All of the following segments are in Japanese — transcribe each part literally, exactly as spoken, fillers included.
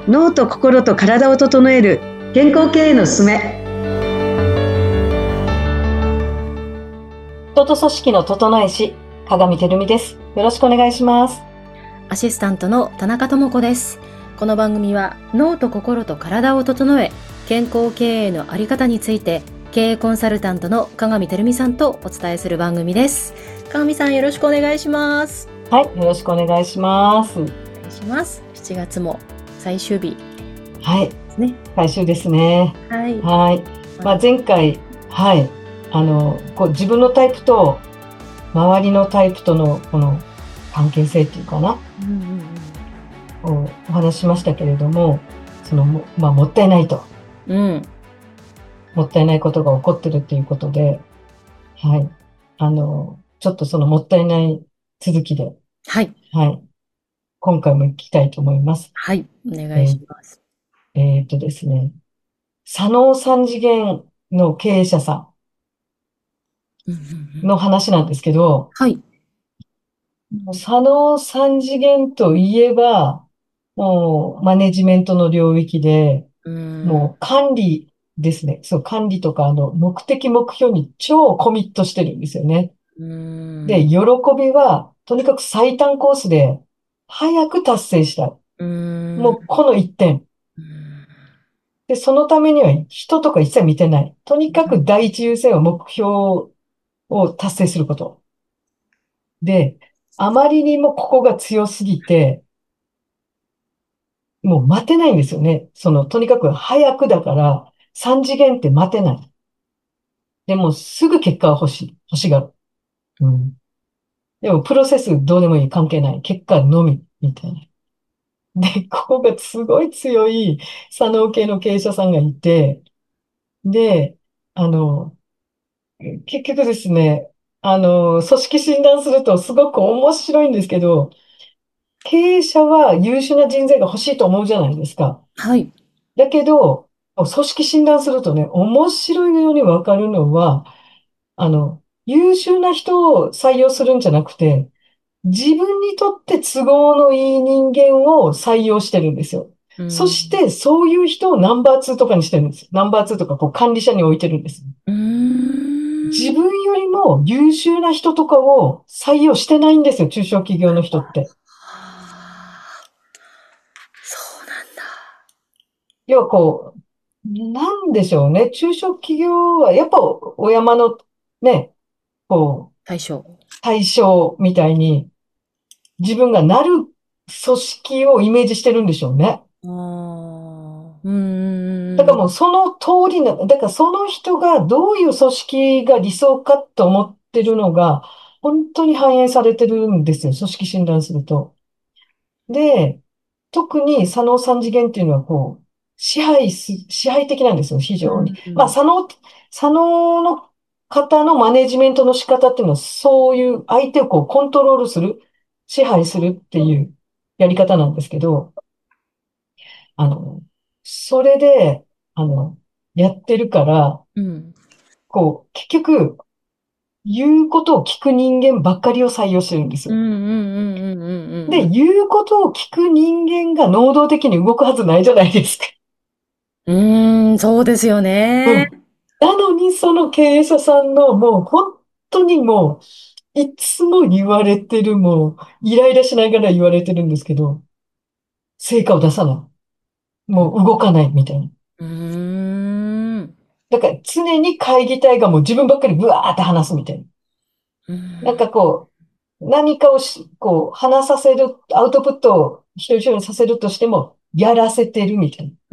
脳と心と体を整える健康経営のすすめ。人と組織の整え師、鏡てるみです。よろしくお願いします。 アシスタントの田中智子です。この番組は脳と心と体を整え、健康経営のあり方について経営コンサルタントの鏡てるみさんとお伝えする番組です。鏡さん、よろしくお願いします。 はい、よろしくお願いします。お願いします。しちがつも最終日はいですね。 最終ですね。 はい。 はい。まあ、前回、はい、あのこう自分のタイプと周りのタイプとのこの関係性っていうかな、うんうんうん、をお話ししましたけれども、そのも、まあ、もったいないと、うん、もったいないことが起こってるっていうことで、はい、あのちょっとそのもったいない続きで、 はい、 はい、今回も行きたいと思います。 はい、お願いします。 えー、えーとですね、左脳三次元の経営者さんの話なんですけど、 はい。 左脳三次元といえば、もうマネジメントの領域で、もう管理ですね。そう、管理とか、あの、目的目標に超コミットしてるんですよね。で、喜びは、とにかく最短コースで、早く達成したい。もう、この一点。で、そのためには人とか一切見てない。とにかく第一優先は目標を達成すること。で、あまりにもここが強すぎて、もう待てないんですよね。その、とにかく早くだから、三次元って待てない。でも、すぐ結果は欲しい。欲しがる。うん。でも、プロセスどうでもいい。関係ない。結果のみ。みたいな。で、ここがすごい強い左脳系の経営者さんがいて、で、あの、結局ですね、あの、組織診断するとすごく面白いんですけど、経営者は優秀な人材が欲しいと思うじゃないですか。 はい。 だけど、組織診断するとね、面白いようにわかるのは、あの、優秀な人を採用するんじゃなくて、自分にとって都合のいい人間を採用してるんですよ。そして、そういう人をナンバーツーとかにしてるんですよ。ナンバーツーとかこう管理者に置いてるんです。 うーん自分よりも優秀な人とかを採用してないんですよ、中小企業の人って。 そうなんだ。 要はこう、なんでしょうね。中小企業は、やっぱお山のね、こう、 対象。 対象みたいに、自分がなる組織をイメージしてるんでしょうね。 ああ、うーん。 だからもうその通りな、だからその人がどういう組織が理想かと思ってるのが、本当に反映されてるんですよ。組織診断すると。で、特に左脳三次元っていうのはこう、支配す、支配的なんですよ、非常に。まあ、左脳、左脳の方のマネジメントの仕方っていうのは、そういう相手をこうコントロールする、支配するっていうやり方なんですけど、あの、それで、あの、やってるから、 うん、 こう、結局、言うことを聞く人間ばっかりを採用してるんですよ。 うんうんうんうんうんうんで、言うことを聞く人間が能動的に動くはずないじゃないですか。 うーん、そうですよね。 うん。なのに、その経営者さんの、もう本当にもう、いつも言われてる、もう、イライラしながら言われてるんですけど、成果を出さない。もう動かないみたいな。 うーん。 だから常に会議体がもう自分ばっかりブワーって話すみたいな。 うん。 なんかこう、何かをし、こう、話させる、アウトプットを一人一人にさせるとしても、やらせてるみたいな。 うん。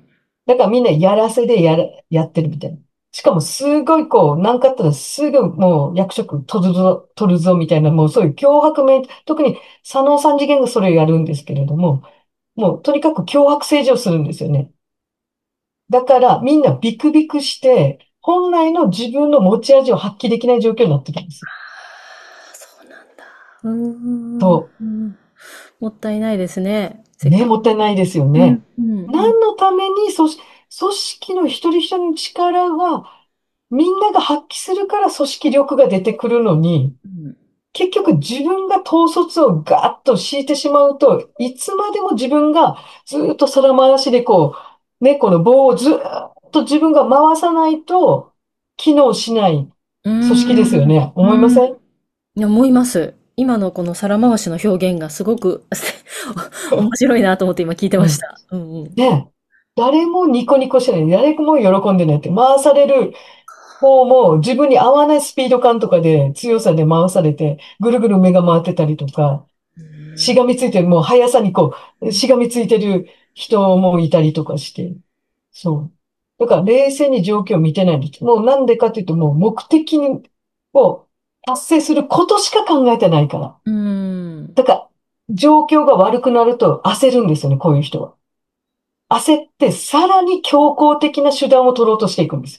だからみんなやらせでやら、やってるみたいな。しかもすごいこう、なんかあったらすぐもう役職取るぞ、取るぞみたいな、もうそういう脅迫面、特に左脳三次元がそれをやるんですけれども、もうとにかく脅迫政治をするんですよね。だからみんなビクビクして、本来の自分の持ち味を発揮できない状況になってるんですよ。 そうなんだ。うーん。 と、 うんもったいないですね。せっね、 かく。 もったいないですよね。 うん、うん、うん。 何のために組織、組織の一人一人の力がみんなが発揮するから組織力が出てくるのに、 うん結局自分が統率をガーッと敷いてしまうと、いつまでも自分がずーっと皿回しでこう、ね、この棒をずーっと自分が回さないと機能しない組うー織ですよん。 ね。 うん。 思いません？ いや、思います。今のこの皿回しの表現がすごく面白いなと思って今聞いてうん。 ました。うんうん。 ね。誰もニコニコしてない。誰も喜んでないって。回される方も自分に合わないスピード感とかで強さで回されて、ぐるぐる目が回ってたりとか、 うしがみついてる、もう速さにこう、しがみついてる人もいたりとかして。そう。だから冷静に状況を見てないんです。もうなんでかっていうと、もう目的を達成することしか考えてないから。 ーん。 だから、状況が悪くなると焦るんですよね、こういう人は。焦ってさらに強硬的な手段を取ろうとしていくんです。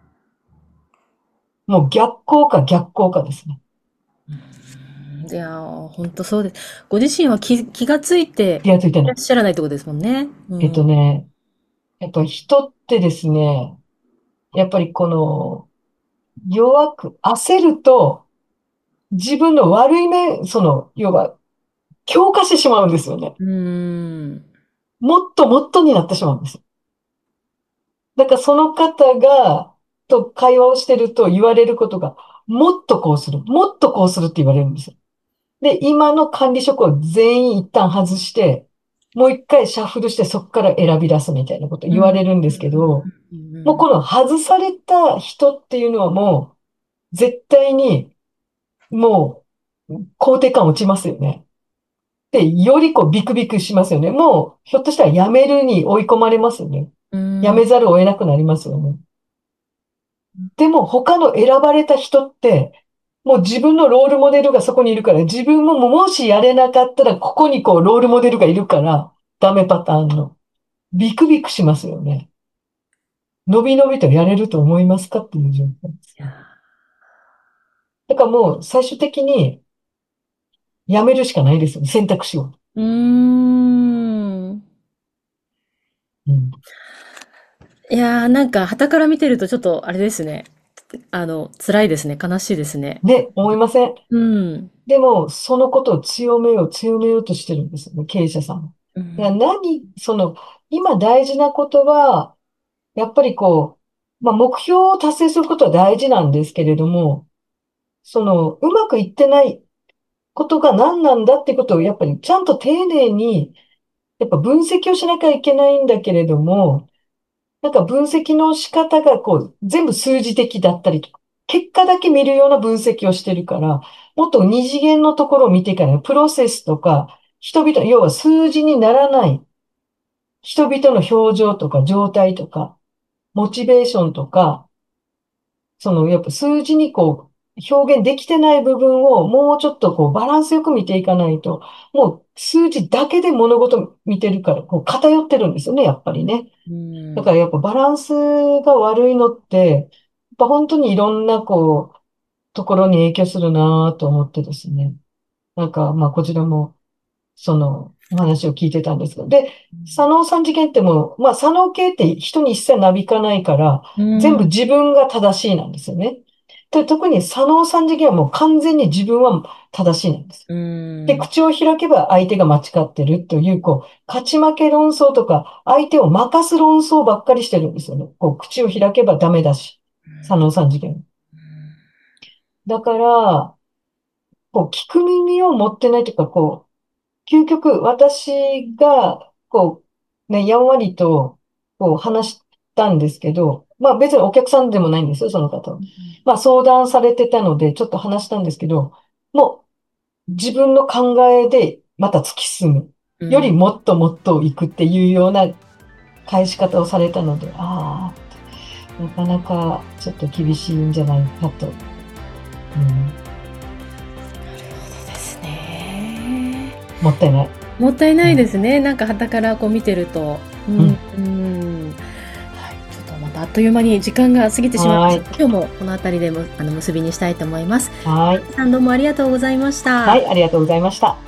もう逆行か逆行かですね。 いやー、ほんとそうです。ご自身は気、気がついて気がついてない。 いらっしゃらないってことですもんね。うえっとん。 ね、やっぱり人ってですね、やっぱりこの弱く焦ると自分の悪い面、その、要は強化してしまうんですよね。 うーん。 もっともっとになってしまうんです。だからその方が、と会話をしてると言われることが、もっとこうする、もっとこうするって言われるんですよ。で、今の管理職を全員一旦外して、もう一回シャッフルしてそこから選び出すみたいなことうん。 言われるんですけど、 うんうんもうこの外された人っていうのはもう、絶対に、もう、肯定感落ちますよね。で、よりこうビクビクしますよね。もう、ひょっとしたら辞めるに追い込まれますよね。 うん。 辞めざるを得なくなりますよね。でも他の選ばれた人って、もう自分のロールモデルがそこにいるから、自分ももしやれなかったら、ここにこうロールモデルがいるから、ダメパターンの。ビクビクしますよね。伸び伸びとやれると思いますかっていう状況です。 いやだからもう最終的に辞めるしかないですよね。選択肢を。 ーうーん。 うん。 いやー、なんか、傍から見てるとちょっと、あれですね。あの、辛いですね。悲しいですね。 ね、思いません？ うん。 でも、そのことを強めよう、強めようとしてるんですよね、経営者さんは。いや、 うん。 何、その、今大事なことは、やっぱりこう、まあ、目標を達成することは大事なんですけれども、その、うまくいってないことが何なんだってことを、やっぱりちゃんと丁寧に、やっぱ分析をしなきゃいけないんだけれども、なんか分析の仕方がこう、全部数字的だったりとか、結果だけ見るような分析をしてるから、もっと二次元のところを見ていかない。プロセスとか、人々、要は数字にならない人々の表情とか状態とか、モチベーションとか、その、やっぱ数字にこう、表現できてない部分をもうちょっとこう、バランスよく見ていかないと、もう数字だけで物事見てるから、こう、偏ってるんですよね、やっぱりね。 うん。 だからやっぱバランスが悪いのって、やっぱ本当にいろんなこう、ところに影響するなと思ってですね。なんか、まあこちらも、その、お話を聞いてたんですけど。で、左脳三次元ってもう、まあ左脳系って人に一切なびかないから、 うん。 全部自分が正しいなんですよね。で、特に左脳三次元はもう完全に自分は正しいなんです。 うで、 ん。 口を開けば相手が間違ってるという、こう、勝ち負け論争とか、相手を任す論争ばっかりしてるんですよね。こう、口を開けばダメだし、左脳三次元。だから、こう、聞く耳を持ってないというか、こう、究極、私が、こう、ね、やんわりと、こう、話したんですけど、まあ別にお客さんでもないんですよ、その方は。まあ相談されてたので、ちょっと話したんですけど、もう、自分の考えでまた突き進む。よりうん。 もっともっと行くっていうような返し方をされたので、ああ、なかなかちょっと厳しいんじゃないかと。うん、 そうですね。 もったいない。 もったいないでうん、 すね。なんか傍からこう見てると。うん。 うん、 うん。はい。ちょっとまたあっという間に時間が過ぎてしまいました。 はーい。 今日もこの辺りでもあの結びにしたいと思います。 はーい。 さんどうもありがとうございました。 はい、ありがとうございました。